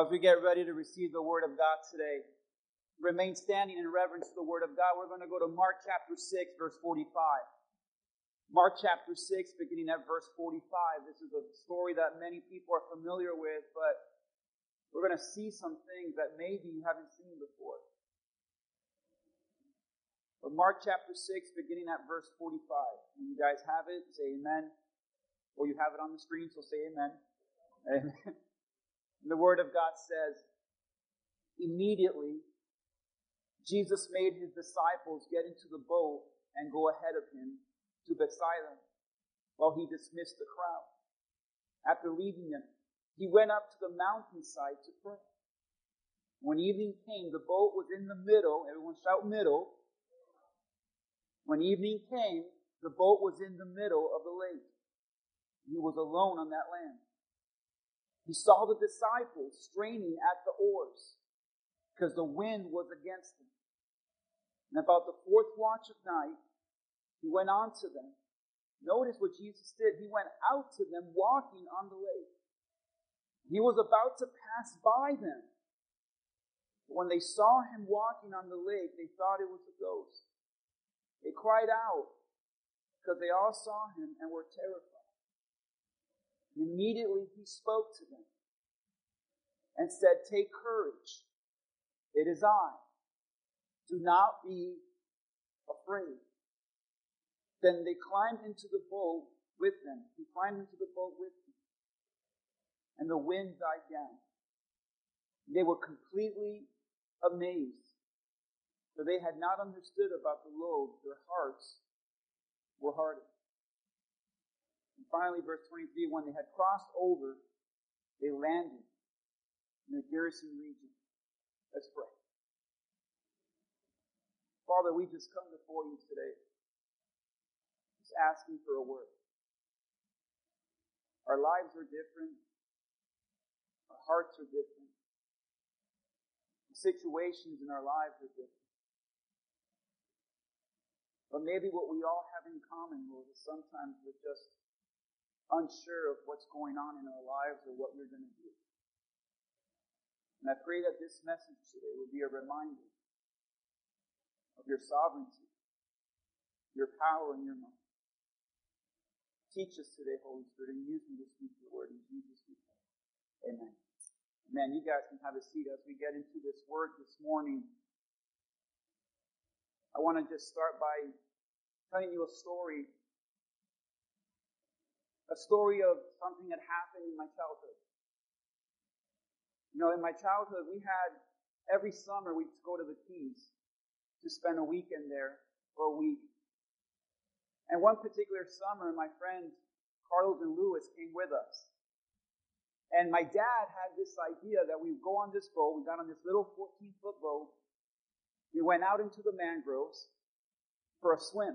Well, as we get ready to receive the Word of God today, remain standing in reverence to the Word of God. We're going to go to Mark chapter 6, verse 45. Mark chapter 6, beginning at verse 45. This is a story that many people are familiar with, but we're going to see some things that maybe you haven't seen before. But Mark chapter 6, beginning at verse 45. When you guys have it, say amen. Or you have it on the screen, so say amen. Amen. The Word of God says, immediately, Jesus made his disciples get into the boat and go ahead of him to Bethsaida while he dismissed the crowd. After leaving them, he went up to the mountainside to pray. When evening came, the boat was in the middle. Everyone shout middle. When evening came, the boat was in the middle of the lake. He was alone on that land. He saw the disciples straining at the oars because the wind was against them. And about the fourth watch of night, he went on to them. Notice what Jesus did. He went out to them walking on the lake. He was about to pass by them. When they saw him walking on the lake, they thought it was a ghost. They cried out because they all saw him and were terrified. Immediately he spoke to them and said, "Take courage. It is I. Do not be afraid." Then they climbed into the boat with them. He climbed into the boat with them. And the wind died down. They were completely amazed, for they had not understood about the load. Their hearts were hardened. And finally, verse 23, when they had crossed over, they landed in the Gerasene region. Let's pray. Father, we just come before you today, just asking for a word. Our lives are different. Our hearts are different. The situations in our lives are different. But maybe what we all have in common, Lord, is sometimes we're just unsure of what's going on in our lives or what you're going to do. And I pray that this message today would be a reminder of your sovereignty, your power, and your might. Teach us today, Holy Spirit, and use me to speak your word in Jesus' name. Amen. Amen. You guys can have a seat as we get into this word this morning. I want to just start by telling you a story of something that happened in my childhood. You know, in my childhood, we had, every summer, we'd go to the Keys to spend a weekend there for a week. And one particular summer, my friends, Carlos and Lewis, came with us. And my dad had this idea that we would go on this boat. We got on this little 14-foot boat. We went out into the mangroves for a swim.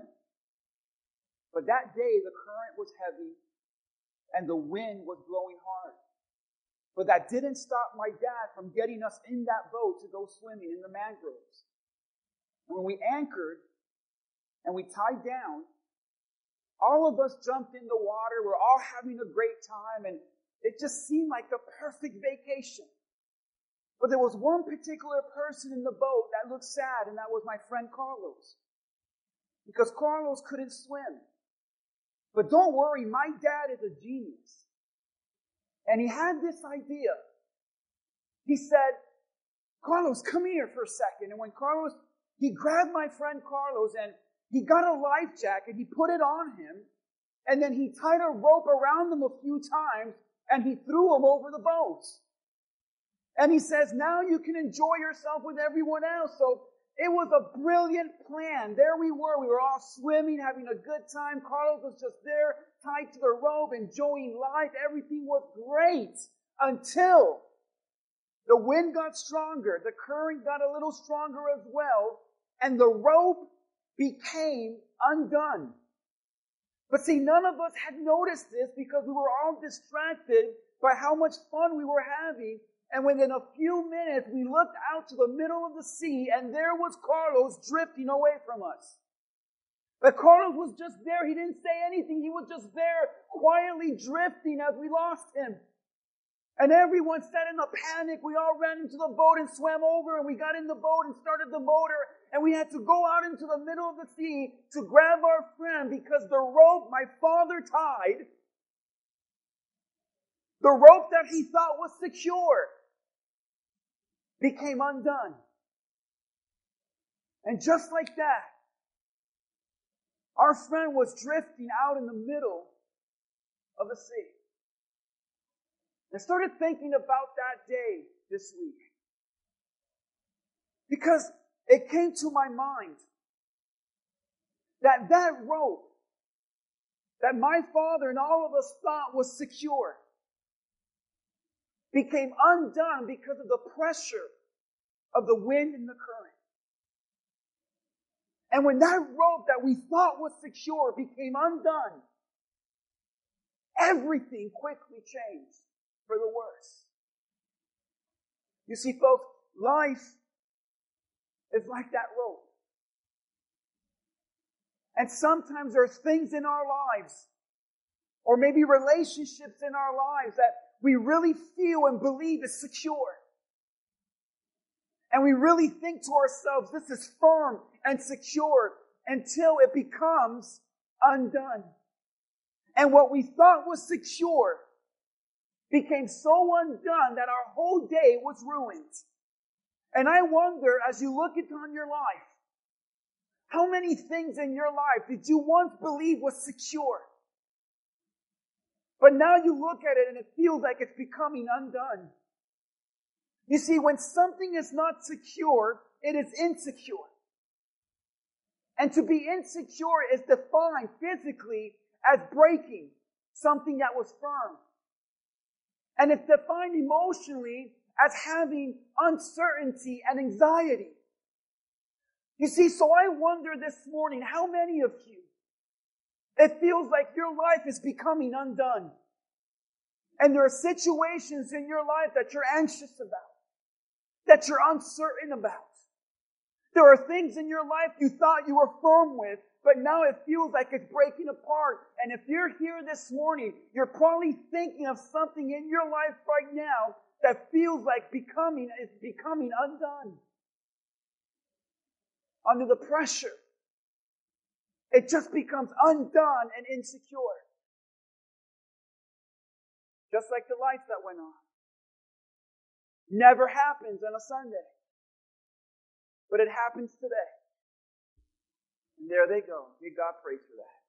But that day, the current was heavy and the wind was blowing hard. But that didn't stop my dad from getting us in that boat to go swimming in the mangroves. And when we anchored and we tied down, all of us jumped in the water. We're all having a great time, and it just seemed like the perfect vacation. But there was one particular person in the boat that looked sad, and that was my friend Carlos. Because Carlos couldn't swim. But don't worry, my dad is a genius. And he had this idea. He said, "Carlos, come here for a second." And when Carlos, he grabbed my friend Carlos and he got a life jacket, he put it on him, and then he tied a rope around him a few times and he threw him over the boat. And he says, "Now you can enjoy yourself with everyone else." So it was a brilliant plan. There we were all swimming, having a good time. Carlos was just there, tied to the rope, enjoying life. Everything was great until the wind got stronger. The current got a little stronger as well, and the rope became undone. But see, none of us had noticed this because we were all distracted by how much fun we were having. And within a few minutes, we looked out to the middle of the sea, and there was Carlos drifting away from us. But Carlos was just there. He didn't say anything. He was just there, quietly drifting as we lost him. And everyone said in a panic, we all ran into the boat and swam over, and we got in the boat and started the motor, and we had to go out into the middle of the sea to grab our friend because the rope my father tied, the rope that he thought was secure, became undone. And just like that, our friend was drifting out in the middle of the sea. I started thinking about that day this week, because it came to my mind that that rope that my father and all of us thought was secure became undone because of the pressure of the wind and the current. And when that rope that we thought was secure became undone, everything quickly changed for the worse. You see, folks, life is like that rope. And sometimes there are things in our lives, or maybe relationships in our lives, that we really feel and believe is secure. And we really think to ourselves, this is firm and secure, until it becomes undone. And what we thought was secure became so undone that our whole day was ruined. And I wonder, as you look upon your life, how many things in your life did you once believe was secure? But now you look at it and it feels like it's becoming undone. You see, when something is not secure, it is insecure. And to be insecure is defined physically as breaking something that was firm. And it's defined emotionally as having uncertainty and anxiety. You see, so I wonder this morning, how many of you, it feels like your life is becoming undone. And there are situations in your life that you're anxious about, that you're uncertain about. There are things in your life you thought you were firm with, but now it feels like it's breaking apart. And if you're here this morning, you're probably thinking of something in your life right now that feels like it's becoming undone. Under the pressure, it just becomes undone and insecure. Just like the lights that went on. Never happens on a Sunday. But it happens today. And there they go. Give God praise for that.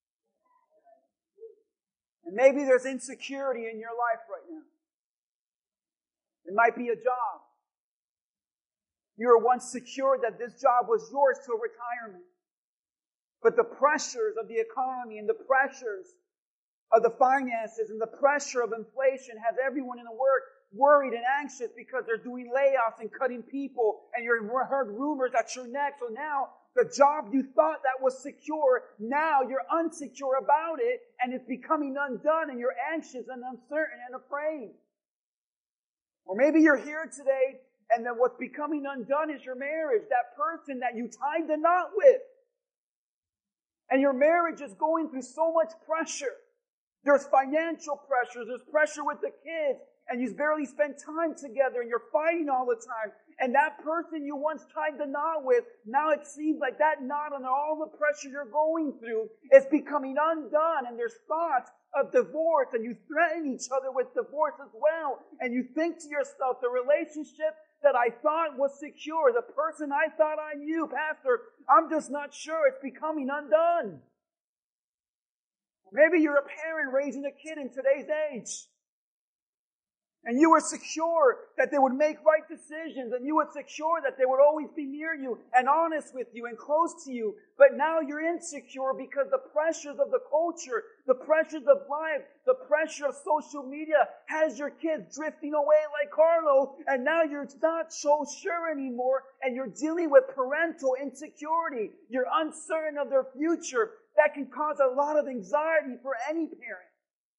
And maybe there's insecurity in your life right now. It might be a job. You were once secure that this job was yours till retirement. But the pressures of the economy and the pressures of the finances and the pressure of inflation has everyone in the work worried and anxious because they're doing layoffs and cutting people, and you've heard rumors that you're next. So now the job you thought that was secure, now you're unsecure about it, and it's becoming undone, and you're anxious and uncertain and afraid. Or maybe you're here today, and then what's becoming undone is your marriage, that person that you tied the knot with. And your marriage is going through so much pressure. There's financial pressure, there's pressure with the kids, and you barely spend time together, and you're fighting all the time. And that person you once tied the knot with, now it seems like that knot and all the pressure you're going through is becoming undone, and there's thoughts of divorce, and you threaten each other with divorce as well. And you think to yourself, the relationship that I thought was secure, the person I thought I knew, Pastor, I'm just not sure, it's becoming undone. Maybe you're a parent raising a kid in today's age. And you were secure that they would make right decisions, and you were secure that they would always be near you and honest with you and close to you. But now you're insecure because the pressures of the culture, the pressures of life, the pressure of social media has your kids drifting away like Carlo, and now you're not so sure anymore, and you're dealing with parental insecurity. You're uncertain of their future. That can cause a lot of anxiety for any parent.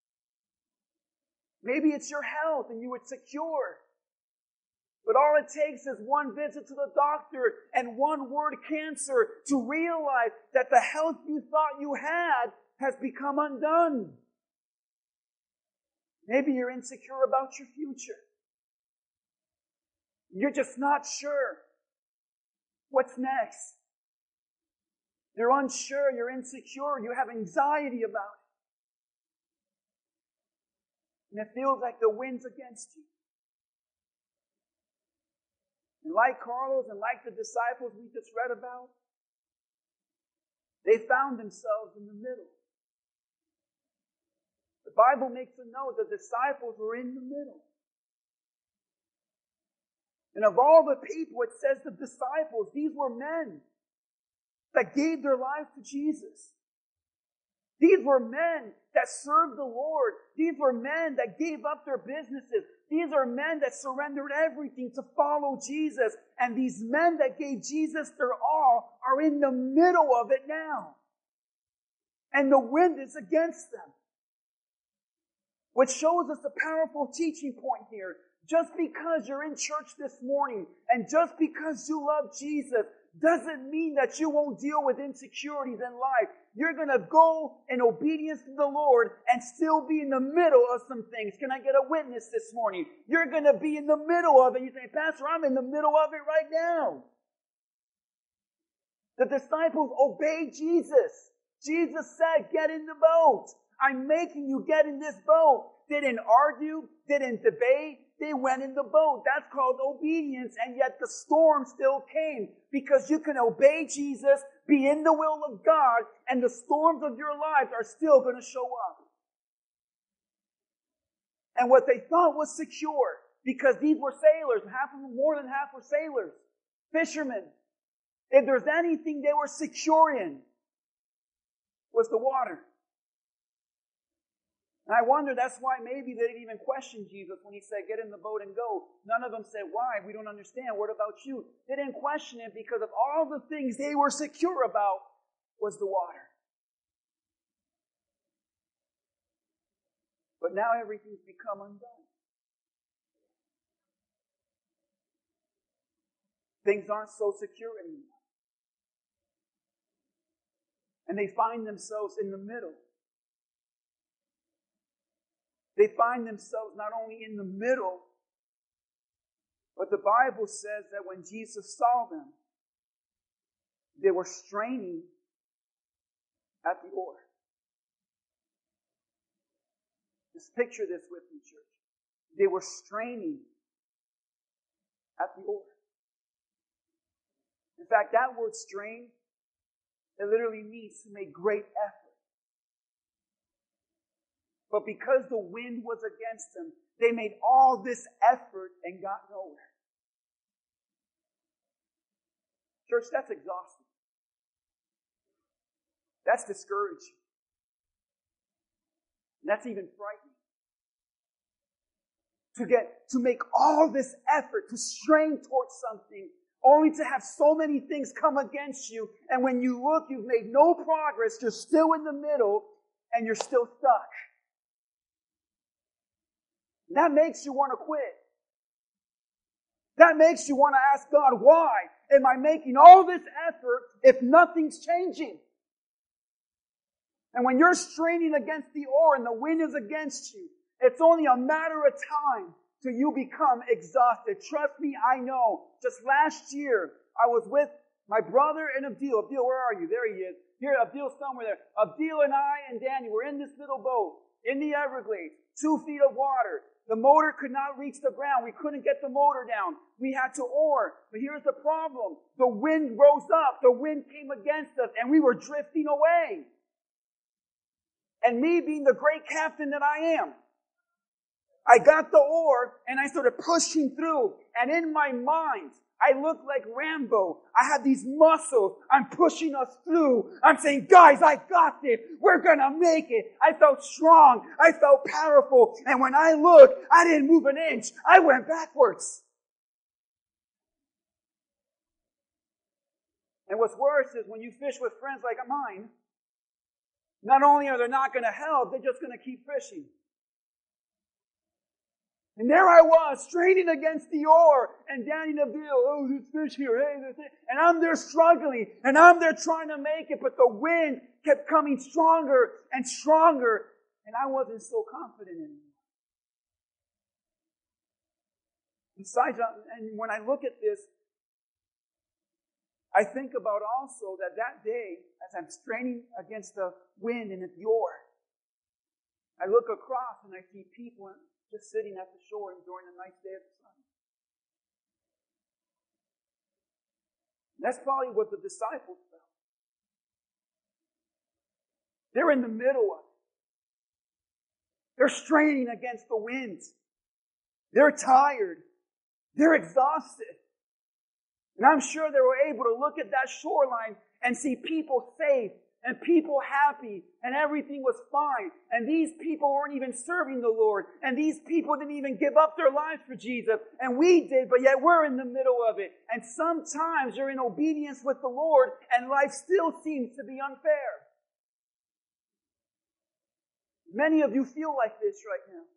Maybe it's your health and you were secure. But all it takes is one visit to the doctor and one word cancer to realize that the health you thought you had has become undone. Maybe you're insecure about your future. You're just not sure what's next. You're unsure, you're insecure, you have anxiety about it. And it feels like the wind's against you. And like Carlos and like the disciples we just read about, they found themselves in the middle. The Bible makes a note the disciples were in the middle. And of all the people, it says the disciples, these were men that gave their lives to Jesus. These were men that served the Lord. These were men that gave up their businesses. These are men that surrendered everything to follow Jesus. And these men that gave Jesus their all are in the middle of it now. And the wind is against them. Which shows us a powerful teaching point here. Just because you're in church this morning and just because you love Jesus doesn't mean that you won't deal with insecurities in life. You're going to go in obedience to the Lord and still be in the middle of some things. Can I get a witness this morning? You're going to be in the middle of it. You say, Pastor, I'm in the middle of it right now. The disciples obeyed Jesus. Jesus said, get in the boat. I'm making you get in this boat. They didn't argue. They didn't debate. They went in the boat. That's called obedience. And yet the storm still came. Because you can obey Jesus, be in the will of God, and the storms of your life are still going to show up. And what they thought was secure, because these were sailors, more than half were sailors, fishermen. If there's anything they were secure in, was the water. And I wonder, that's why maybe they didn't even question Jesus when he said, get in the boat and go. None of them said, why? We don't understand. What about you? They didn't question it because of all the things they were secure about was the water. But now everything's become undone. Things aren't so secure anymore. And they find themselves in the middle. They find themselves not only in the middle, but the Bible says that when Jesus saw them, they were straining at the oar. Just picture this with me, church. They were straining at the oar. In fact, that word strain, it literally means to make great effort. But because the wind was against them, they made all this effort and got nowhere. Church, that's exhausting. That's discouraging. That's even frightening. To make all this effort, to strain towards something, only to have so many things come against you, and when you look, you've made no progress, you're still in the middle, and you're still stuck. That makes you want to quit. That makes you want to ask God, why am I making all this effort if nothing's changing? And when you're straining against the oar and the wind is against you, it's only a matter of time till you become exhausted. Trust me, I know. Just last year, I was with my brother and Abdil. Abdil, where are you? There he is. Here, Abdil somewhere there. Abdil and I and Danny were in this little boat in the Everglades, 2 feet of water. The motor could not reach the ground. We couldn't get the motor down. We had to oar. But here's the problem. The wind rose up. The wind came against us, and we were drifting away. And me being the great captain that I am, I got the oar, and I started pushing through. And in my mind, I looked like Rambo. I had these muscles. I'm pushing us through. I'm saying, guys, I got this. We're going to make it. I felt strong. I felt powerful. And when I looked, I didn't move an inch. I went backwards. And what's worse is when you fish with friends like mine, not only are they not going to help, they're just going to keep fishing. And there I was, straining against the oar, and Danny Nabil, oh, this fish here, hey, this, and I'm there struggling, and I'm there trying to make it, but the wind kept coming stronger and stronger, and I wasn't so confident anymore. Besides, and when I look at this, I think about also that day, as I'm straining against the wind and at the oar, I look across and I see people just sitting at the shore enjoying a nice day of the sun. That's probably what the disciples felt. They're in the middle of it. They're straining against the winds. They're tired. They're exhausted. And I'm sure they were able to look at that shoreline and see people safe and people happy and everything was fine. And these people weren't even serving the Lord. And these people didn't even give up their lives for Jesus. And we did, but yet we're in the middle of it. And sometimes you're in obedience with the Lord and life still seems to be unfair. Many of you feel like this right now.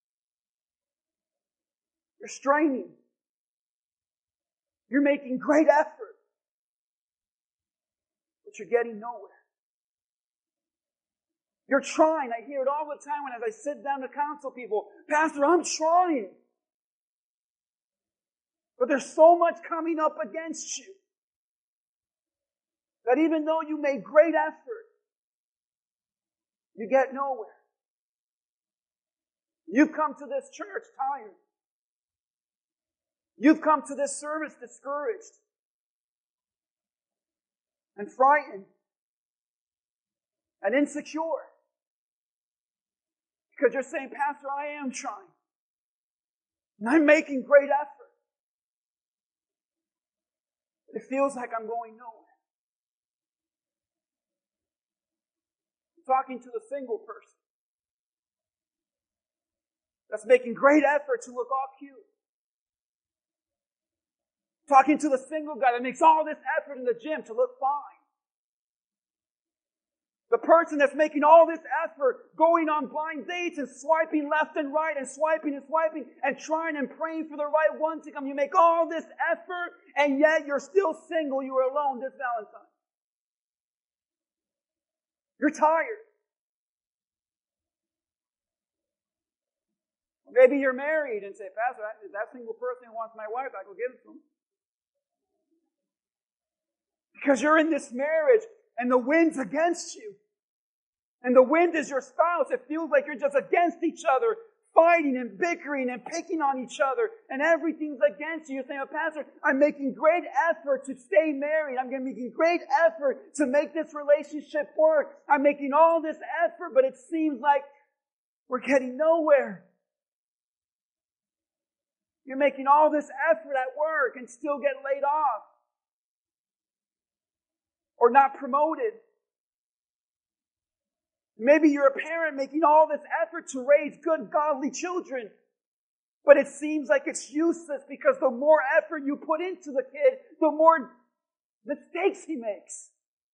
You're straining. You're making great effort. But you're getting nowhere. You're trying. I hear it all the time when as I sit down to counsel people, Pastor, I'm trying. But there's so much coming up against you that even though you made great effort, you get nowhere. You've come to this church tired. You've come to this service discouraged and frightened and insecure. Because you're saying, Pastor, I am trying. And I'm making great effort. But it feels like I'm going nowhere. I'm talking to the single person that's making great effort to look all cute. Talking to the single guy that makes all this effort in the gym to look fine. The person that's making all this effort going on blind dates and swiping left and right and swiping and trying and praying for the right one to come. You make all this effort and yet you're still single. You were alone this Valentine. You're tired. Maybe you're married and say, Pastor, if that single person wants my wife, I go give it to him. Because you're in this marriage and the wind's against you. And the wind is your spouse. It feels like you're just against each other, fighting and bickering and picking on each other. And everything's against you. You're saying, oh, Pastor, I'm making great effort to stay married. I'm making great effort to make this relationship work. I'm making all this effort, but it seems like we're getting nowhere. You're making all this effort at work and still get laid off. Or not promoted. Maybe you're a parent making all this effort to raise good, godly children. But it seems like it's useless because the more effort you put into the kid, the more mistakes he makes.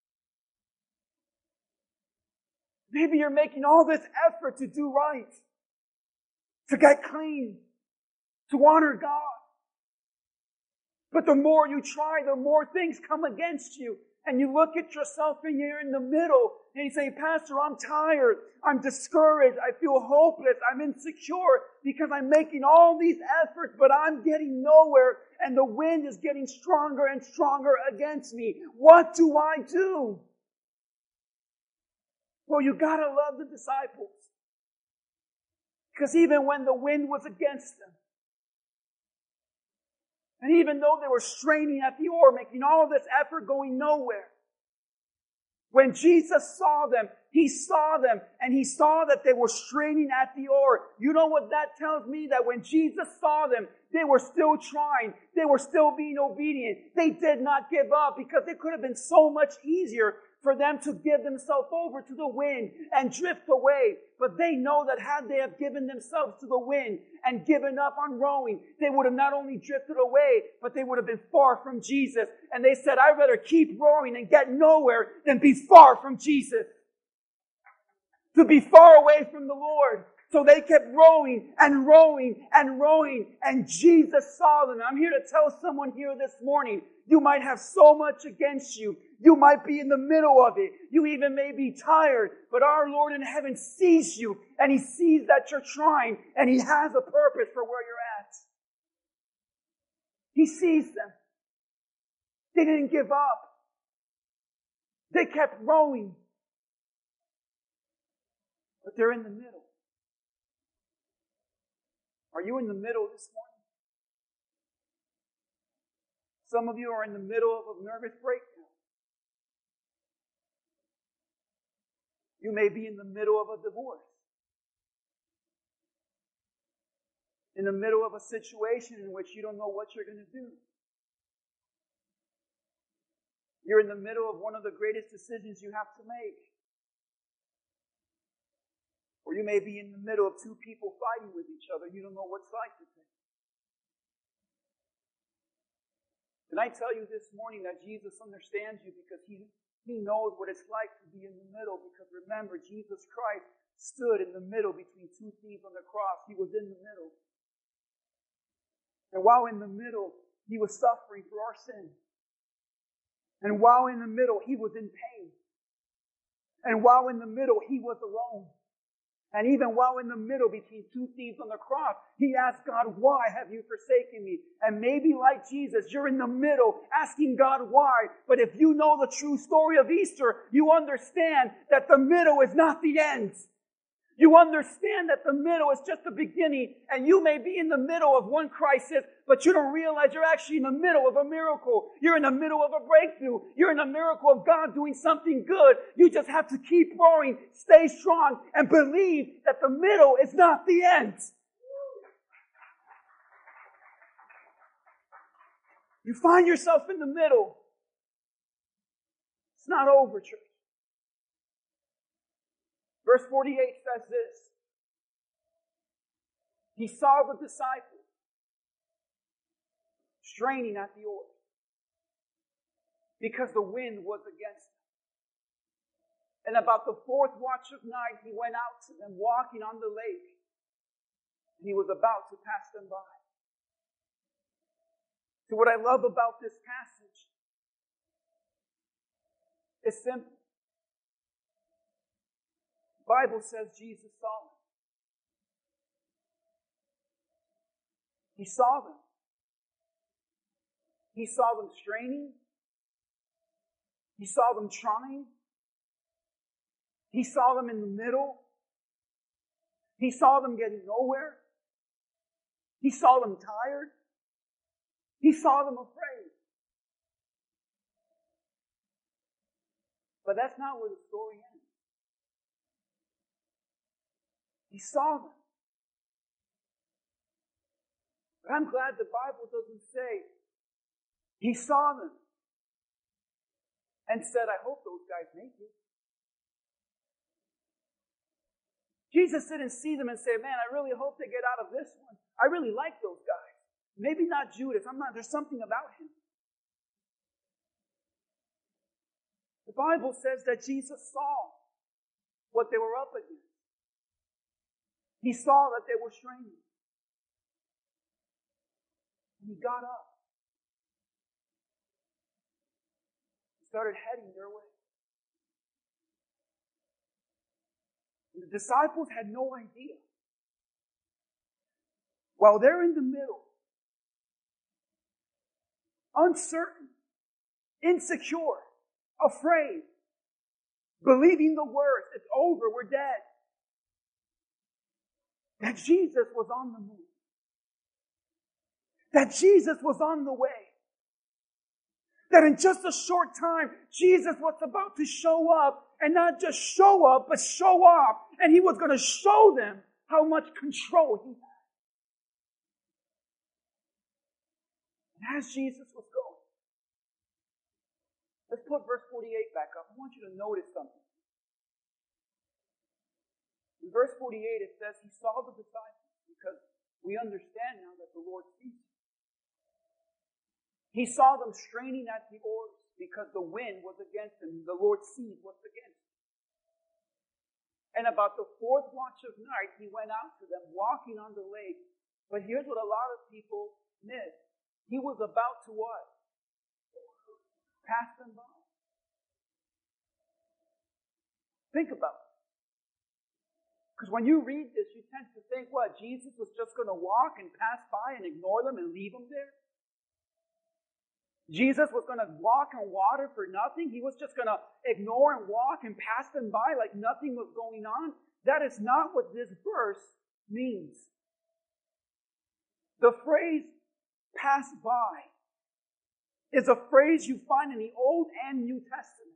Maybe you're making all this effort to do right. To get clean. To honor God. But the more you try, the more things come against you. And you look at yourself and you're in the middle and you say, Pastor, I'm tired. I'm discouraged. I feel hopeless. I'm insecure because I'm making all these efforts, but I'm getting nowhere and the wind is getting stronger and stronger against me. What do I do? Well, you gotta love the disciples. Because even when the wind was against them, and even though they were straining at the oar, making all this effort going nowhere, when Jesus saw them, He saw them, and He saw that they were straining at the oar. You know what that tells me? That when Jesus saw them, they were still trying. They were still being obedient. They did not give up because it could have been so much easier for them to give themselves over to the wind and drift away. But they know that had they have given themselves to the wind and given up on rowing, they would have not only drifted away, but they would have been far from Jesus. And they said, I'd rather keep rowing and get nowhere than be far from Jesus. To be far away from the Lord. So they kept rowing and rowing and rowing, and Jesus saw them. I'm here to tell someone here this morning, you might have so much against you. You might be in the middle of it. You even may be tired, but our Lord in heaven sees you, and He sees that you're trying, and He has a purpose for where you're at. He sees them. They didn't give up. They kept rowing. But they're in the middle. Are you in the middle this morning? Some of you are in the middle of a nervous breakdown. You may be in the middle of a divorce. In the middle of a situation in which you don't know what you're going to do. You're in the middle of one of the greatest decisions you have to make. Or you may be in the middle of two people fighting with each other. You don't know what side to take. Can I tell you this morning that Jesus understands you because He knows what it's like to be in the middle? Because remember, Jesus Christ stood in the middle between two thieves on the cross. He was in the middle. And while in the middle, He was suffering for our sin. And while in the middle, He was in pain. And while in the middle, He was alone. And even while in the middle between two thieves on the cross, He asked God, why have you forsaken me? And maybe like Jesus, you're in the middle asking God why. But if you know the true story of Easter, you understand that the middle is not the end. You understand that the middle is just the beginning, and you may be in the middle of one crisis, but you don't realize you're actually in the middle of a miracle. You're in the middle of a breakthrough. You're in the miracle of God doing something good. You just have to keep growing, stay strong, and believe that the middle is not the end. You find yourself in the middle. It's not over, church. Verse 48 says this. He saw the disciples straining at the oars because the wind was against them. And about the fourth watch of night, He went out to them walking on the lake. He was about to pass them by. So what I love about this passage is simple. The Bible says Jesus saw them. He saw them. He saw them straining. He saw them trying. He saw them in the middle. He saw them getting nowhere. He saw them tired. He saw them afraid. But that's not where the story ends. He saw them. But I'm glad the Bible doesn't say He saw them and said, I hope those guys make it. Jesus didn't see them and say, man, I really hope they get out of this one. I really like those guys. Maybe not Judas. There's something about him. The Bible says that Jesus saw what they were up against. He saw that they were straining. And He got up. He started heading their way. And the disciples had no idea. While they're in the middle, uncertain, insecure, afraid, believing the worst, it's over, we're dead, that Jesus was on the move. That Jesus was on the way. That in just a short time, Jesus was about to show up, and not just show up, but show off. And He was going to show them how much control He had. And as Jesus was going, let's put verse 48 back up. I want you to notice something. In verse 48 it says, He saw the disciples, because we understand now that the Lord sees them. He saw them straining at the oars because the wind was against them. The Lord sees what's against them. And about the fourth watch of night, He went out to them walking on the lake. But here's what a lot of people miss. He was about to what? Pass them by. Think about it. Because when you read this, you tend to think, what? Jesus was just going to walk and pass by and ignore them and leave them there? Jesus was going to walk on water for nothing. He was just going to ignore and walk and pass them by like nothing was going on. That is not what this verse means. The phrase pass by is a phrase you find in the Old and New Testament.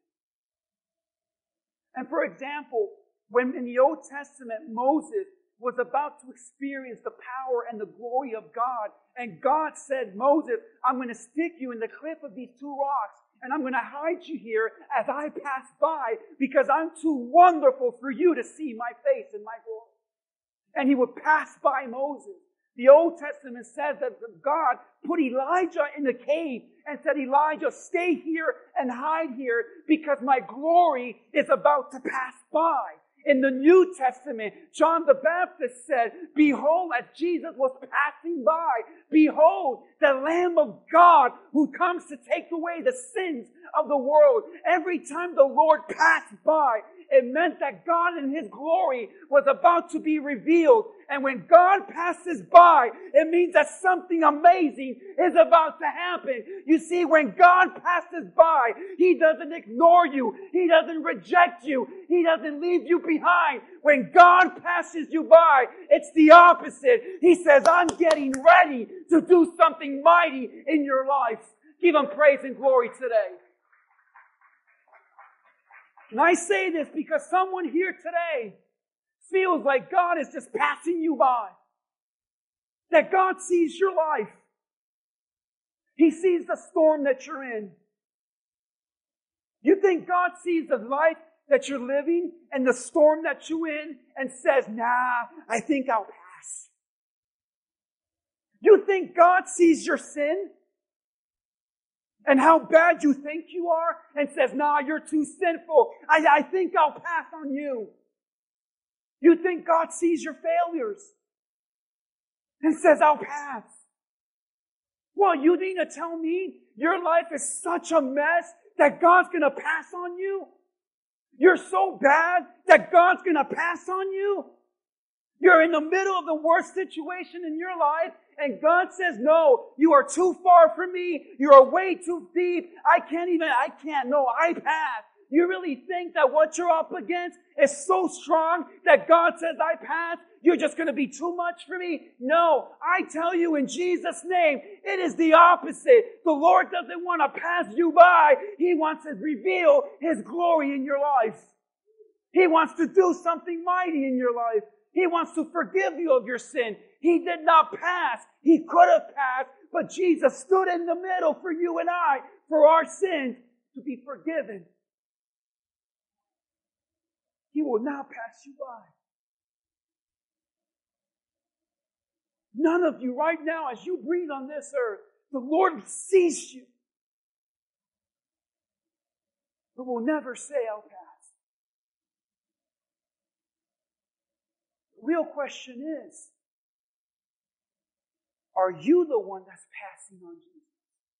And for example, when in the Old Testament, Moses was about to experience the power and the glory of God, and God said, Moses, I'm going to stick you in the cliff of these two rocks, and I'm going to hide you here as I pass by, because I'm too wonderful for you to see my face and my glory. And he would pass by Moses. The Old Testament says that God put Elijah in the cave and said, Elijah, stay here and hide here because my glory is about to pass by. In the New Testament, John the Baptist said, behold, as Jesus was passing by, behold, the Lamb of God who comes to take away the sins of the world. Every time the Lord passed by, it meant that God in His glory was about to be revealed. And when God passes by, it means that something amazing is about to happen. You see, when God passes by, He doesn't ignore you. He doesn't reject you. He doesn't leave you behind. When God passes you by, it's the opposite. He says, I'm getting ready to do something mighty in your life. Give Him praise and glory today. And I say this because someone here today feels like God is just passing you by. That God sees your life. He sees the storm that you're in. You think God sees the life that you're living and the storm that you're in and says, nah, I think I'll pass. You think God sees your sin and how bad you think you are and says, nah, you're too sinful. I think I'll pass on you. You think God sees your failures and says, I'll pass. Well, you mean to tell me your life is such a mess that God's going to pass on you? You're so bad that God's going to pass on you? You're in the middle of the worst situation in your life, and God says, no, you are too far from me. You are way too deep. I pass. You really think that what you're up against is so strong that God says, I pass? You're just going to be too much for me? No, I tell you in Jesus' name, it is the opposite. The Lord doesn't want to pass you by. He wants to reveal His glory in your life. He wants to do something mighty in your life. He wants to forgive you of your sin. He did not pass. He could have passed, but Jesus stood in the middle for you and I, for our sins to be forgiven. He will not pass you by. None of you right now, as you breathe on this earth, the Lord sees you, but will never say, I'll pass. The real question is, are you the one that's passing on Jesus?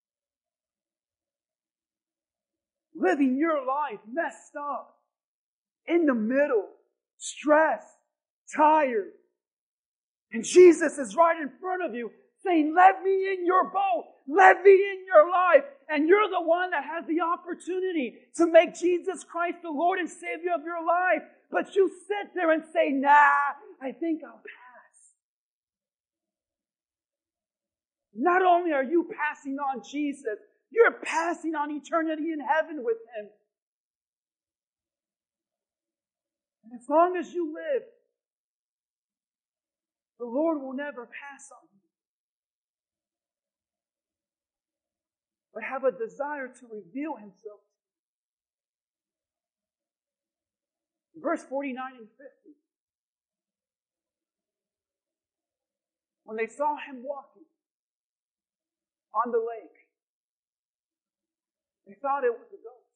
Living your life messed up, in the middle, stressed, tired. And Jesus is right in front of you saying, let me in your boat. Let me in your life. And you're the one that has the opportunity to make Jesus Christ the Lord and Savior of your life. But you sit there and say, nah, I think I'll pass. Not only are you passing on Jesus, you're passing on eternity in heaven with Him. And as long as you live, the Lord will never pass on you. But have a desire to reveal Himself. Verse 49 and 50. When they saw Him walking on the lake, they thought it was a ghost.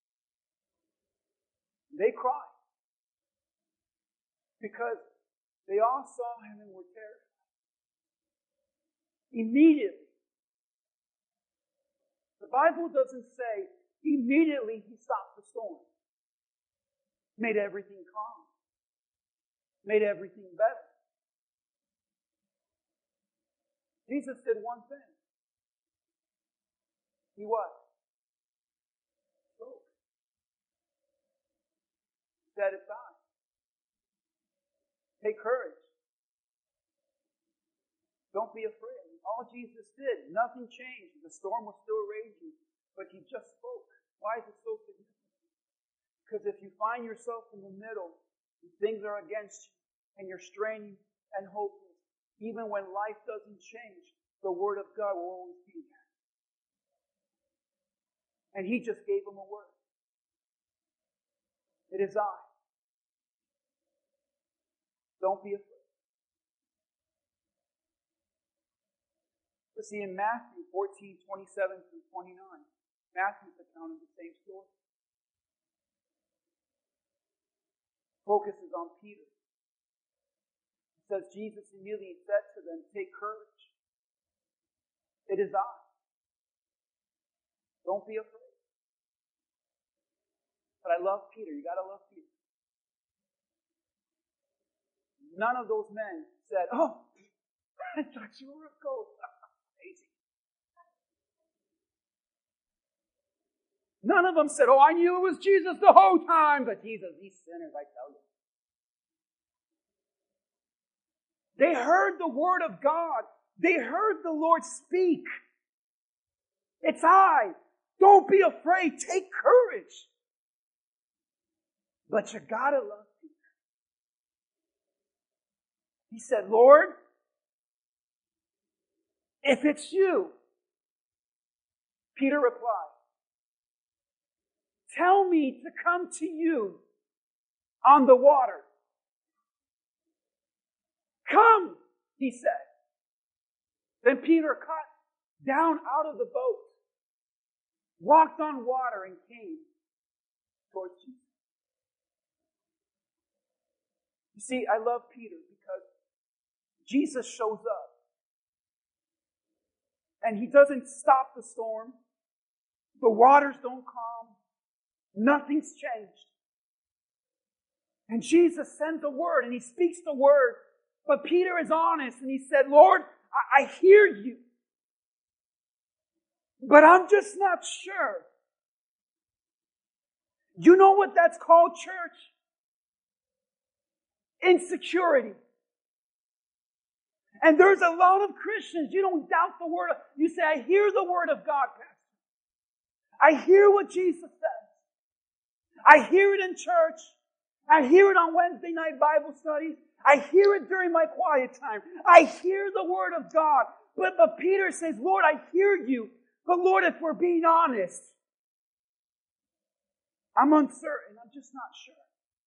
They cried. Because they all saw Him and were terrified. Immediately. The Bible doesn't say immediately He stopped the storm. Made everything calm. Made everything better. Jesus did one thing. He what? Spoke. Said it's I. Take courage. Don't be afraid. All Jesus did, nothing changed. The storm was still raging, but he just spoke. Why is it so significant? Because if you find yourself in the middle, and things are against you, and you're straining and hopeless, even when life doesn't change, the Word of God will always be there. And he just gave him a word. It is I. Don't be afraid. But see, in Matthew 14, 27 through 29, Matthew's account of the same story focuses on Peter. It says, Jesus immediately said to them, take courage. It is I. Don't be afraid. But I love Peter. You got to love Peter. None of those men said, oh, I thought you were a ghost. Crazy. None of them said, oh, I knew it was Jesus the whole time. But Jesus, these sinners, I tell you. They heard the word of God. They heard the Lord speak. It's I. Don't be afraid. Take courage. But you gotta love Peter. He said, Lord, if it's you, Peter replied, tell me to come to you on the water. Come, he said. Then Peter got down out of the boat, walked on water, and came towards Jesus. You see, I love Peter because Jesus shows up. And he doesn't stop the storm. The waters don't calm. Nothing's changed. And Jesus sends a word and he speaks the word. But Peter is honest and he said, Lord, I hear you. But I'm just not sure. You know what that's called, church? Insecurity. And there's a lot of Christians, you don't doubt the word. You say, I hear the word of God, Pastor. I hear what Jesus says. I hear it in church. I hear it on Wednesday night Bible studies. I hear it during my quiet time. I hear the word of God. But Peter says, Lord, I hear you. But Lord, if we're being honest, I'm uncertain. I'm just not sure.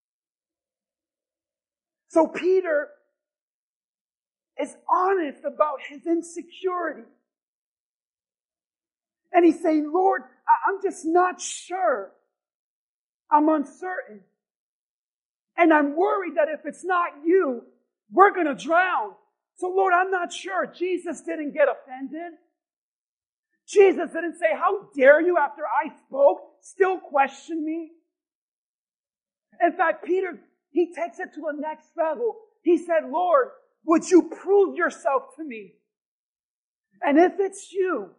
So Peter is honest about his insecurity. And he's saying, Lord, I'm just not sure. I'm uncertain. And I'm worried that if it's not you, we're going to drown. So Lord, I'm not sure. Jesus didn't get offended. Jesus didn't say, how dare you after I spoke still question me? In fact, Peter, he takes it to the next level. He said, Lord, would you prove yourself to me? And if it's you,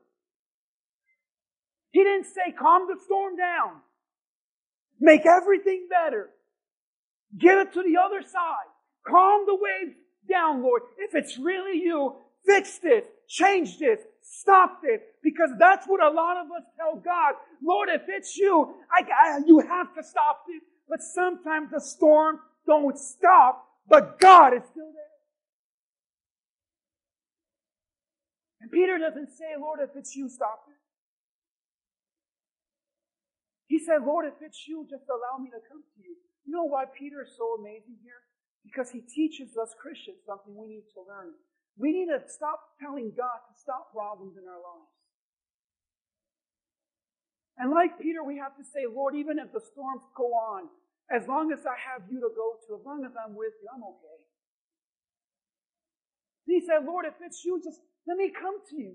he didn't say, calm the storm down. Make everything better. Get it to the other side. Calm the waves down, Lord. If it's really you, fix this, change this, stop this. Because that's what a lot of us tell God. Lord, if it's you, you have to stop this. But sometimes the storm don't stop, but God is still there. And Peter doesn't say, Lord, if it's you, stop it. He said, Lord, if it's you, just allow me to come to you. You know why Peter is so amazing here? Because he teaches us Christians something we need to learn. We need to stop telling God to stop problems in our lives. And like Peter, we have to say, Lord, even if the storms go on, as long as I have you to go to, as long as I'm with you, I'm okay. And he said, Lord, if it's you, just let me come to you.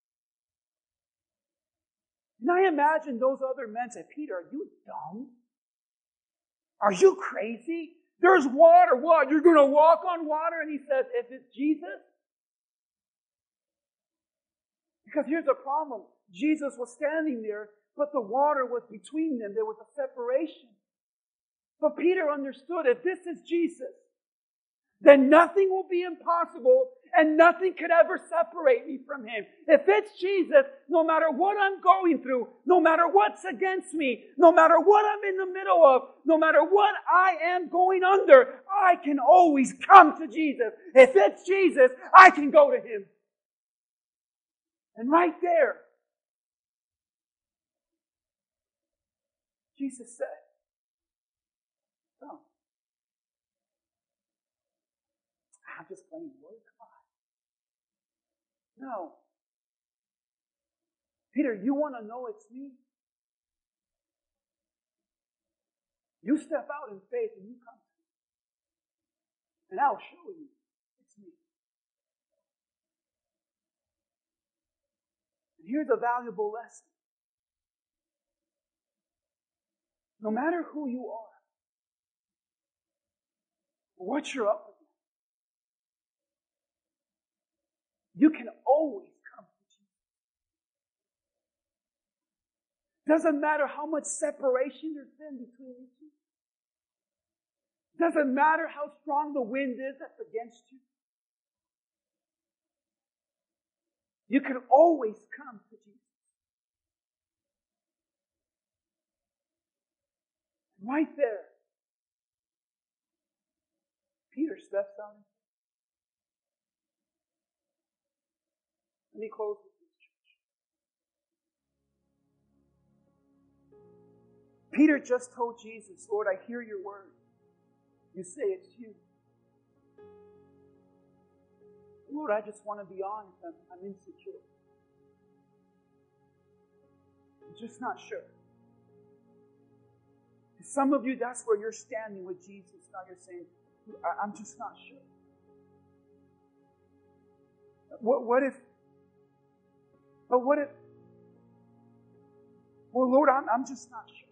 And I imagine those other men said, Peter, are you dumb? Are you crazy? There's water. What? You're going to walk on water? And he says, if it's Jesus, Because here's the problem. Jesus was standing there, but the water was between them. There was a separation. But Peter understood, if this is Jesus, then nothing will be impossible and nothing could ever separate me from Him. If it's Jesus, no matter what I'm going through, no matter what's against me, no matter what I'm in the middle of, no matter what I am going under, I can always come to Jesus. If it's Jesus, I can go to Him. And right there, Jesus said, "Come." I'm just playing the word. Come on. No. Peter, you want to know it's me? You step out in faith and you come to me. And I'll show you it's me. And here's a valuable lesson. No matter who you are, or what you're up against, you can always come to Jesus. Doesn't matter how much separation there's been between you two. Doesn't matter how strong the wind is that's against you. You can always come to Jesus. Right there, Peter steps out. Let me close with this, church. Peter just told Jesus, "Lord, I hear your word. You say it's you. Lord, I just want to be honest. I'm insecure. I'm just not sure." Some of you, that's where you're standing with Jesus. Now you're saying, "I'm just not sure." What if, well, Lord, I'm just not sure.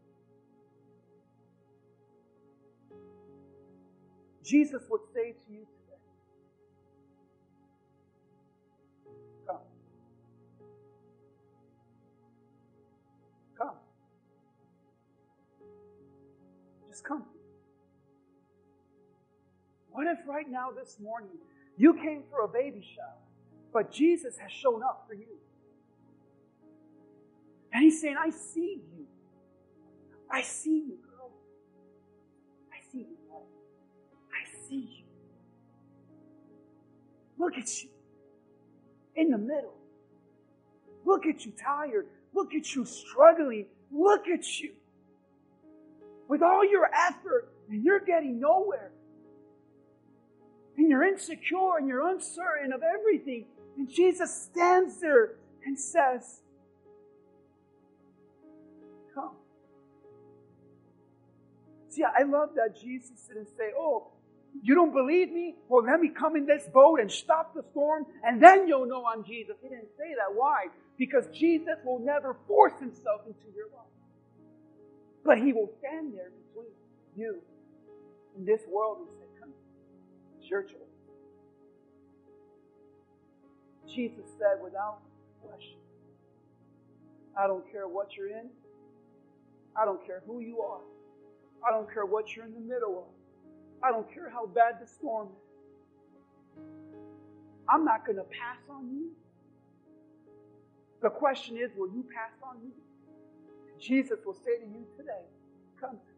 Jesus would say to you today, "Come. Come. Just come." What if right now this morning you came for a baby shower, but Jesus has shown up for you? And He's saying, "I see you. I see you, girl. I see you, boy. I see you. Look at you. In the middle. Look at you tired. Look at you struggling. Look at you. With all your effort, and you're getting nowhere. And you're insecure and you're uncertain of everything. And Jesus stands there and says, "Come." See, I love that Jesus didn't say, "Oh, you don't believe me? Well, let me come in this boat and stop the storm, and then you'll know I'm Jesus." He didn't say that. Why? Because Jesus will never force Himself into your life. But He will stand there between you and this world and say, "Come, it's your choice." Jesus said without question, "I don't care what you're in. I don't care who you are. I don't care what you're in the middle of. I don't care how bad the storm is. I'm not going to pass on you. The question is, will you pass on me?" Jesus will say to you today, "Come to me."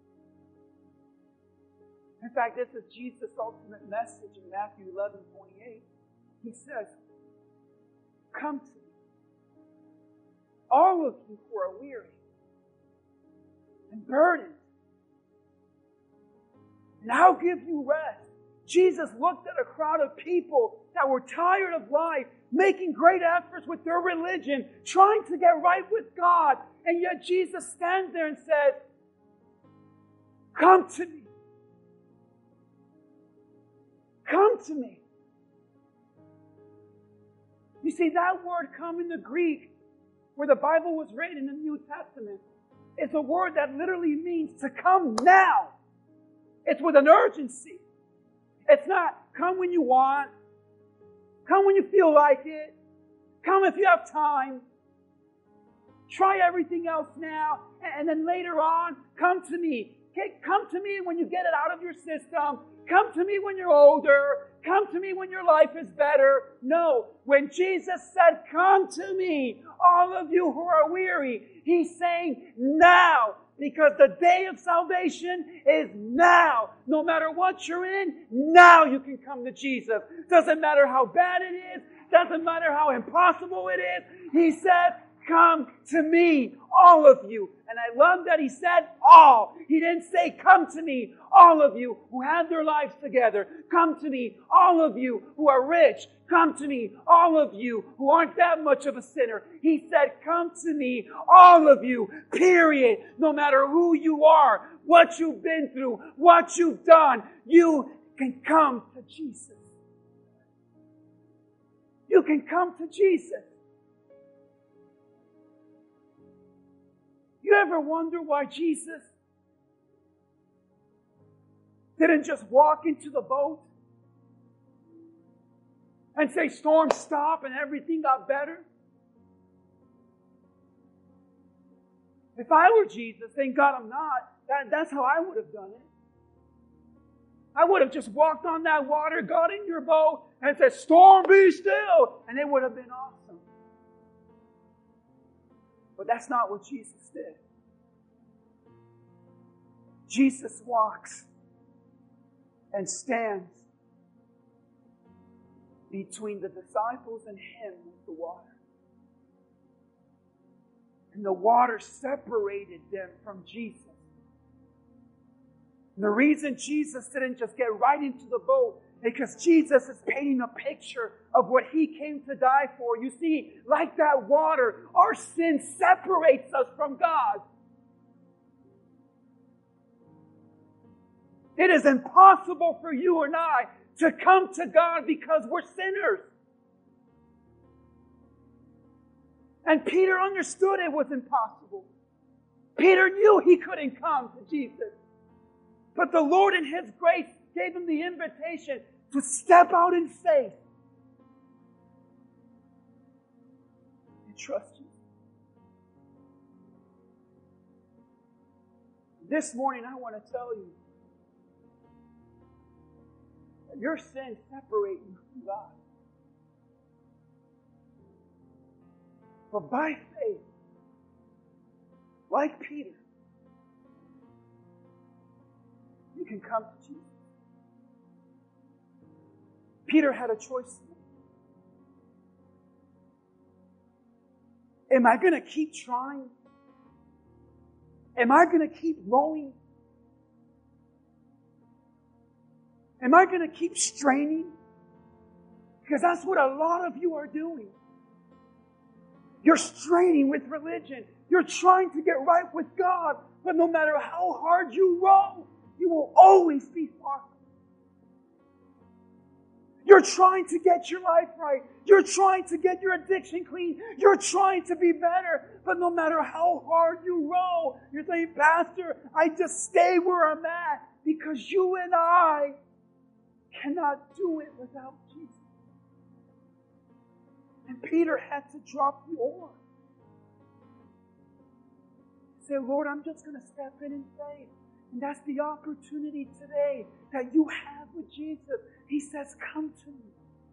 In fact, this is Jesus' ultimate message in Matthew 11:28. He says, "Come to me, all of you who are weary and burdened, and I'll give you rest." Jesus looked at a crowd of people that were tired of life, making great efforts with their religion, trying to get right with God. And yet Jesus stands there and says, "Come to me. Come to me." You see, that word "come" in the Greek, where the Bible was written in the New Testament, is a word that literally means to come now. It's with an urgency. It's not come when you want, come when you feel like it, Come if you have time. Try everything else now, and then later on, come to me. Okay? Come to me when you get it out of your system. Come to me when you're older. Come to me when your life is better. No, when Jesus said, come to me, all of you who are weary, He's saying now, because the day of salvation is now. No matter what you're in, now you can come to Jesus. Doesn't matter how bad it is. Doesn't matter how impossible it is. He said, come to me, all of you. And I love that He said all. He didn't say, come to me, all of you who have their lives together. Come to me, all of you who are rich. Come to me, all of you who aren't that much of a sinner. He said, come to me, all of you, period. No matter who you are, what you've been through, what you've done, you can come to Jesus. You can come to Jesus. You ever wonder why Jesus didn't just walk into the boat and say, storm stop, and everything got better? If I were Jesus, thank God I'm not, that's how I would have done it. I would have just walked on that water, got in your boat, and said, storm be still, and it would have been awesome. But that's not what Jesus did. Jesus walks and stands between the disciples and Him with the water. And the water separated them from Jesus. And the reason Jesus didn't just get right into the boat is because Jesus is painting a picture of what He came to die for. You see, like that water, our sin separates us from God. It is impossible for you and I to come to God because we're sinners. And Peter understood it was impossible. Peter knew he couldn't come to Jesus. But the Lord in His grace gave him the invitation to step out in faith and trust Jesus. This morning I want to tell you that your sins separate you from God. But by faith, like Peter, you can come to Jesus. Peter had a choice to make. Am I going to keep trying? Am I going to keep rowing? Am I going to keep straining? Because that's what a lot of you are doing. You're straining with religion. You're trying to get right with God. But no matter how hard you row, you will always be far. You're trying to get your life right. You're trying to get your addiction clean. You're trying to be better. But no matter how hard you row, you're saying, Pastor, I just stay where I'm at because you and I cannot do it without Jesus. And Peter had to drop the oar. He said, Lord, I'm just going to step in faith. And that's the opportunity today that you have with Jesus. He says, come to me.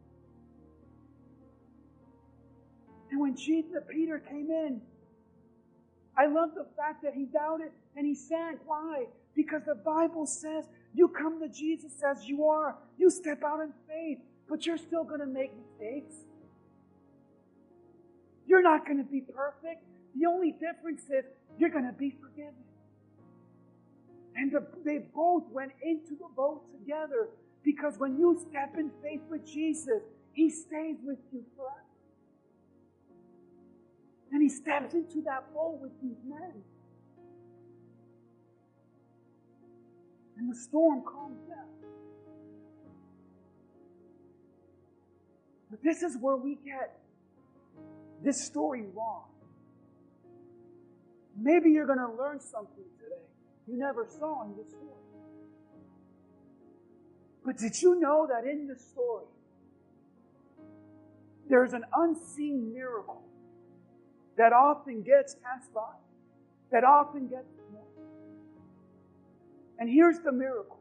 And when Peter came in, I love the fact that he doubted and he sank. Why? Because the Bible says you come to Jesus as you are. You step out in faith, but you're still going to make mistakes. You're not going to be perfect. The only difference is you're going to be forgiven. And they both went into the boat together because when you step in faith with Jesus, He stays with you forever. And He steps into that boat with these men. And the storm calms down. But this is where we get this story wrong. Maybe you're going to learn something today you never saw in this story. But did you know that in this story, There's an unseen miracle that often gets passed by, that often gets ignored. And here's the miracle.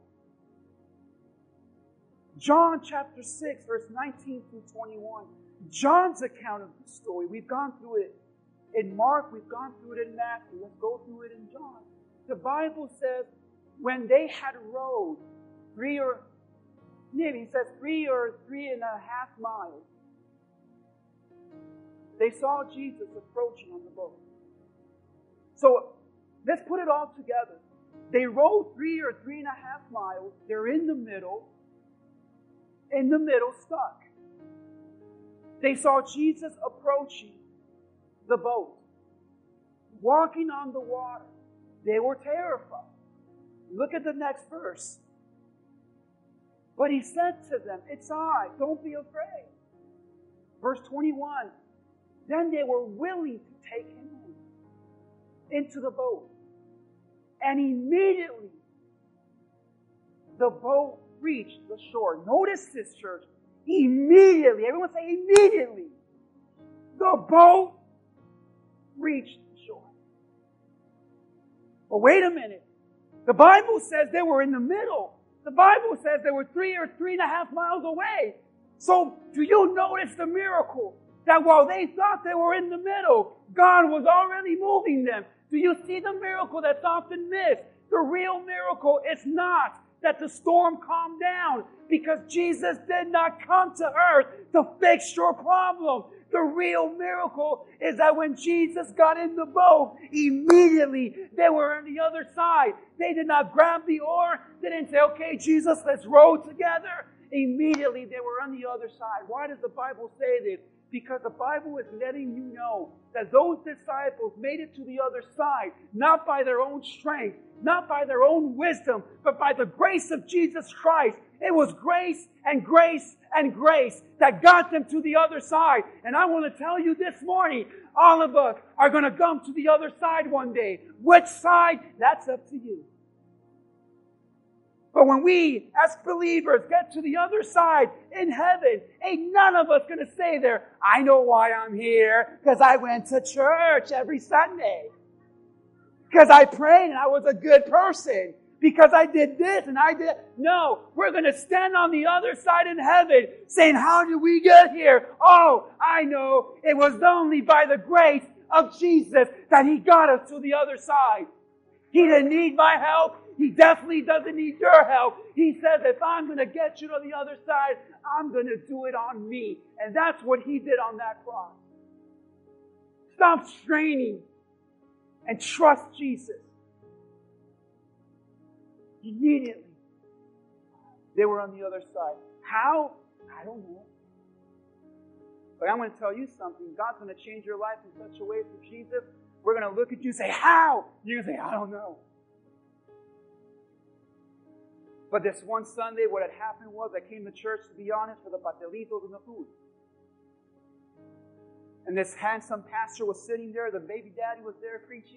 John chapter 6, verse 19 through 21. John's account of the story. We've gone through it in Mark, we've gone through it in Matthew. Let's go through it in John. The Bible says, when they had rowed 3 or 3.5 miles, they saw Jesus approaching on the boat. So, let's put it all together. They rowed 3 or 3.5 miles. They're in the middle, stuck. They saw Jesus approaching the boat, walking on the water. They were terrified. Look at the next verse. But He said to them, "It's I, don't be afraid." Verse 21, then they were willing to take Him into the boat. And immediately, the boat reached the shore. Notice this, church. Immediately, everyone say immediately, the boat reached the shore. But wait a minute. The Bible says they were in the middle. The Bible says they were 3 or 3.5 miles away. So, do you notice the miracle? That while they thought they were in the middle, God was already moving them. Do you see the miracle that's often missed? The real miracle is not that the storm calmed down, because Jesus did not come to earth to fix your problem. The real miracle is that when Jesus got in the boat, immediately they were on the other side. They did not grab the oar. They didn't say, "Okay, Jesus, let's row together." Immediately they were on the other side. Why does the Bible say this? Because the Bible is letting you know that those disciples made it to the other side, not by their own strength, not by their own wisdom, but by the grace of Jesus Christ. It was grace and grace and grace that got them to the other side. And I want to tell you this morning, all of us are going to come to the other side one day. Which side? That's up to you. But when we, as believers, get to the other side in heaven, ain't none of us going to say there, "I know why I'm here, because I went to church every Sunday. Because I prayed and I was a good person. Because I did this and I did..." No, we're going to stand on the other side in heaven saying, "How did we get here? Oh, I know. It was only by the grace of Jesus that He got us to the other side. He didn't need my help. He definitely doesn't need your help. He says, if I'm going to get you to the other side, I'm going to do it on me." And that's what He did on that cross. Stop straining and trust Jesus. Immediately, they were on the other side. How? I don't know. But I'm going to tell you something. God's going to change your life in such a way through Jesus. We're going to look at you and say, "How?" You're going to say, "I don't know." But this one Sunday, what had happened was I came to church, to be honest, for the pastelitos and the food. And this handsome pastor was sitting there. The baby daddy was there preaching.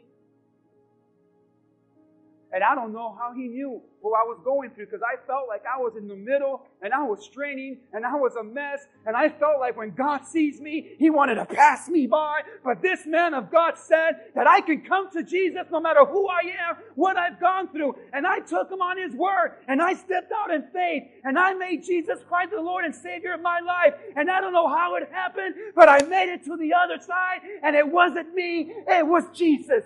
And I don't know how he knew what I was going through, because I felt like I was in the middle and I was straining and I was a mess. And I felt like when God sees me, He wanted to pass me by. But this man of God said that I can come to Jesus no matter who I am, what I've gone through. And I took Him on His word and I stepped out in faith and I made Jesus Christ the Lord and Savior of my life. And I don't know how it happened, but I made it to the other side, and it wasn't me, it was Jesus.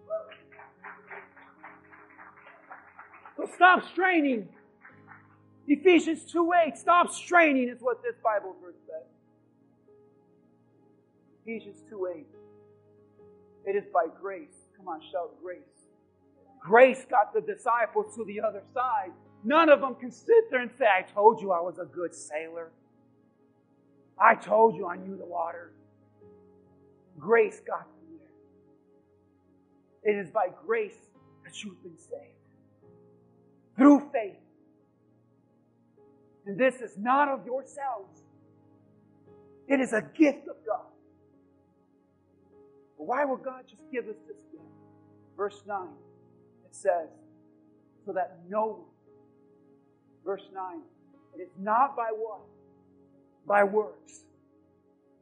So stop straining. Ephesians 2:8, stop straining is what this Bible verse says. Ephesians 2:8. It is by grace. Come on, shout grace. Grace got the disciples to the other side. None of them can sit there and say, "I told you I was a good sailor. I told you I knew the water." Grace got them there. It is by grace that you've been saved. Through faith. And this is not of yourselves. It is a gift of God. But why will God just give us this gift? Verse 9, it says, so that no one. Verse 9, it is not by what? By works.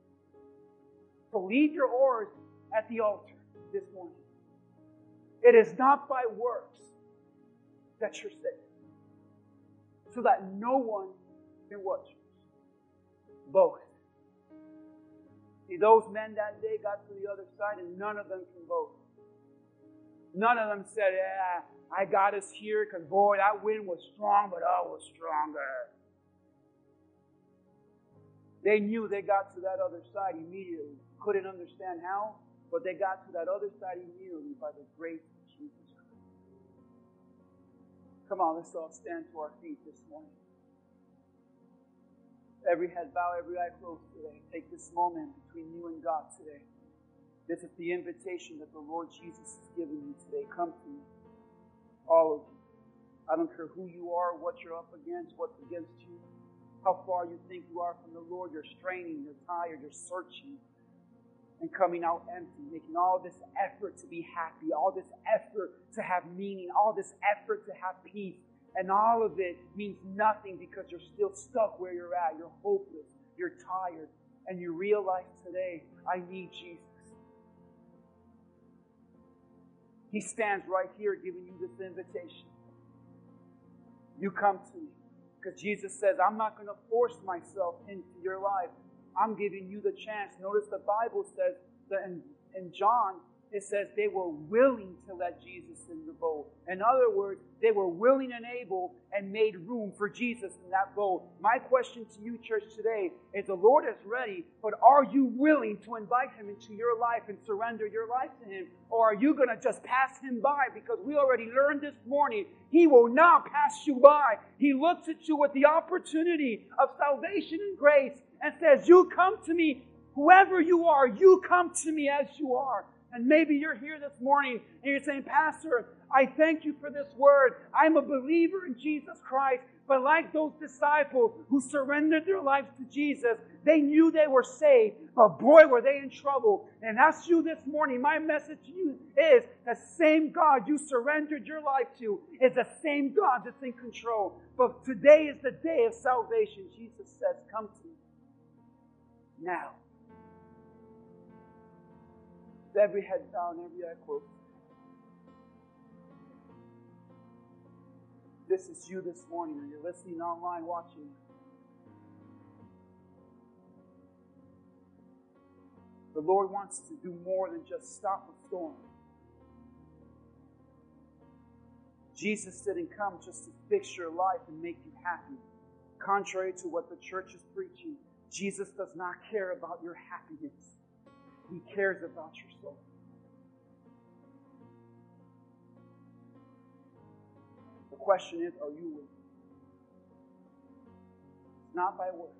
So leave your oars at the altar this morning. It is not by works that you're saved. So that no one can what? Boast. See, those men that day got to the other side and none of them can boast. None of them said, yeah, I got us here because, boy, that wind was strong, but I was stronger. They knew they got to that other side immediately. Couldn't understand how, but they got to that other side immediately by the grace of Jesus Christ. Come on, let's all stand to our feet this morning. Every head bow, every eye closed today. Take this moment between you and God today. This is the invitation that the Lord Jesus has given you today. Come to me. All of you. I don't care who you are, what you're up against, what's against you, how far you think you are from the Lord. You're straining, you're tired, you're searching, and coming out empty, making all this effort to be happy, all this effort to have meaning, all this effort to have peace. And all of it means nothing because you're still stuck where you're at. You're hopeless. You're tired. And you realize today, I need Jesus. He stands right here giving you this invitation. You come to me. Because Jesus says, I'm not going to force myself into your life. I'm giving you the chance. Notice the Bible says that in John, it says they were willing to let Jesus in the boat. In other words, they were willing and able and made room for Jesus in that boat. My question to you, church, today is the Lord is ready, but are you willing to invite Him into your life and surrender your life to Him? Or are you going to just pass Him by? Because we already learned this morning, He will not pass you by. He looks at you with the opportunity of salvation and grace and says, you come to me, whoever you are, you come to me as you are. And maybe you're here this morning and you're saying, Pastor, I thank you for this word. I'm a believer in Jesus Christ. But like those disciples who surrendered their lives to Jesus, they knew they were saved. But boy, were they in trouble. And that's you this morning. My message to you is the same God you surrendered your life to is the same God that's in control. But today is the day of salvation. Jesus says, come to me now. Every head down, every eye closed. This is you this morning, or you're listening online, watching. The Lord wants to do more than just stop a storm. Jesus didn't come just to fix your life and make you happy. Contrary to what the church is preaching, Jesus does not care about your happiness. He cares about your soul. The question is, are you willing? It's not by word.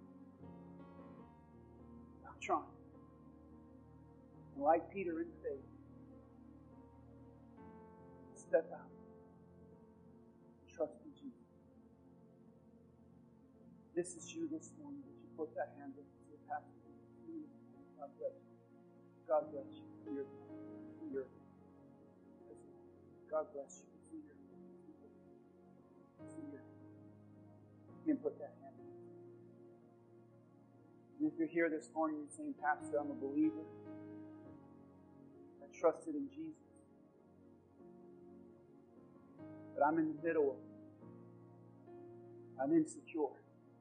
I'm trying. And like Peter in faith, step out. Trust in Jesus. This is you this morning. Would you put that hand up to the pastor? God bless you. God bless you. God bless you. You can put that hand up. And if you're here this morning, you're saying, Pastor, I'm a believer. I trusted in Jesus. But I'm in the middle of it. I'm insecure.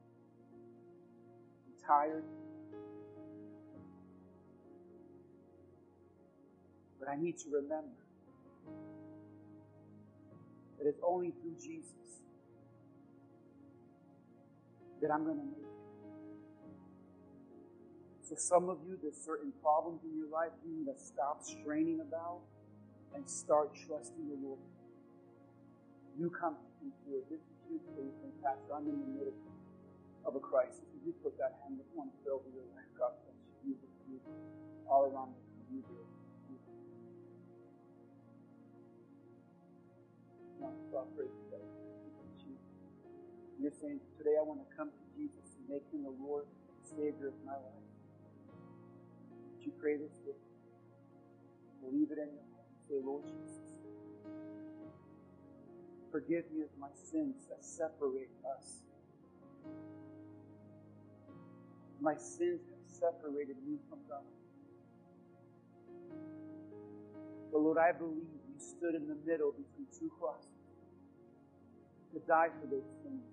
I'm tired. But I need to remember that it's only through Jesus that I'm going to make it. So some of you, there's certain problems in your life you need to stop straining about and start trusting the Lord. You come into it. This is you today. You think, Pastor, I'm in the middle of a crisis. If you put that hand up, one over your life, God bless you. You all around you. You do it. God praise you. You're saying, today I want to come to Jesus and make Him the Lord and Savior of my life. Would you pray this with me? Believe it in your heart. Say, Lord Jesus, forgive me of my sins that separate us. My sins have separated me from God. But Lord, I believe you stood in the middle between two crosses to die for those sins.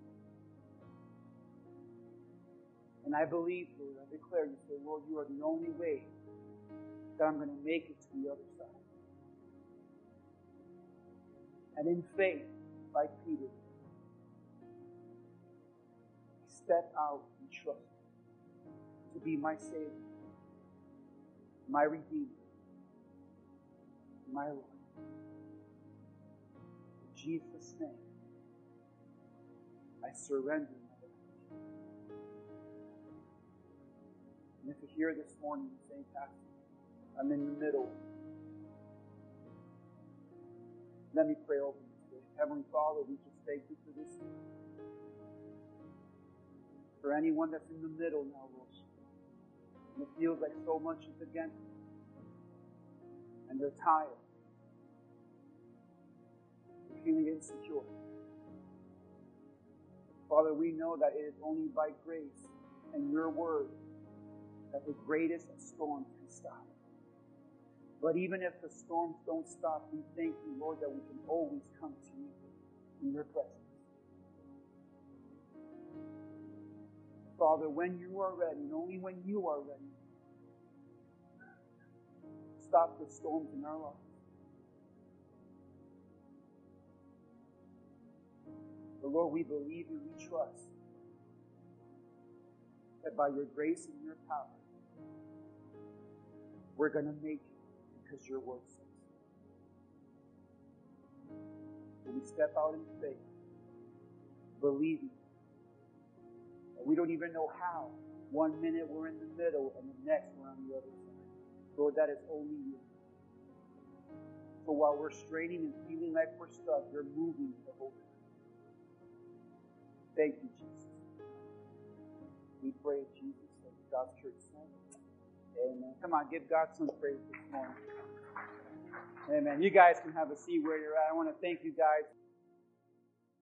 And I believe, Lord, I declare, you say, Lord, you are the only way that I'm going to make it to the other side. And in faith, like Peter, I step out and trust you to be my Savior, my Redeemer, my Lord. In Jesus' name, I surrender my life. And if you're here this morning and saying, Pastor, I'm in the middle, let me pray over you today. Heavenly Father, we just thank you for this. For anyone that's in the middle now, Lord, and it feels like so much is against them, and they're tired, they're feeling insecure. Father, we know that it is only by grace and your word that the greatest of storms can stop. But even if the storms don't stop, we thank you, Lord, that we can always come to you in your presence. Father, when you are ready, and only when you are ready, stop the storms in our lives. But Lord, we believe and we trust that by your grace and your power, we're going to make it because your word says. When we step out in faith, believing, and we don't even know how. 1 minute we're in the middle and the next we're on the other side. Lord, that is only you. So while we're straining and feeling like we're stuck, you're moving the whole time. Thank you, Jesus. We pray in Jesus' name. God's church said. Amen. Come on, give God some praise this morning. Amen. You guys can have a seat where you're at. I want to thank you guys.